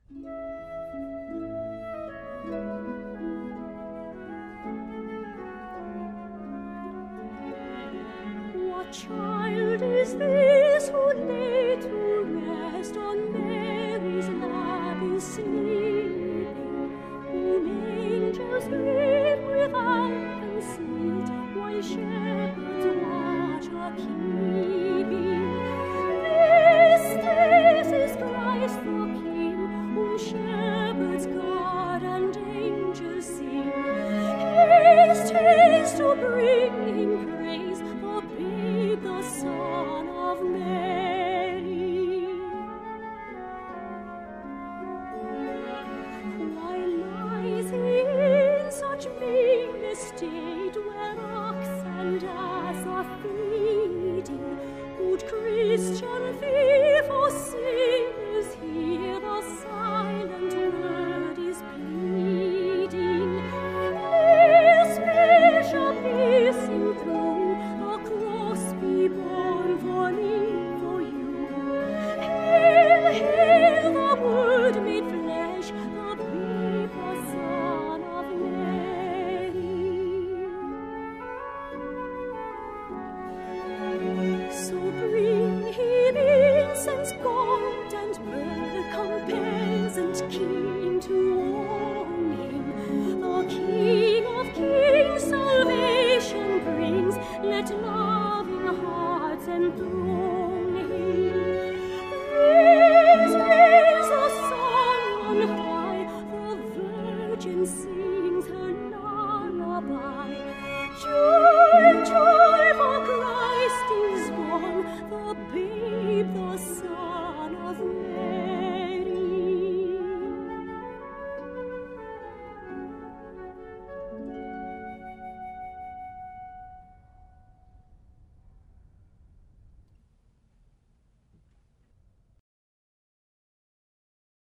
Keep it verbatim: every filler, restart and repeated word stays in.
What child is this who laid to rest on Mary's lap is sleeping, whom angels greet without conceit, while shepherds watch are keeping? This, this is Christ the King, whom shepherds guard and angels sing. Haste, haste to bring him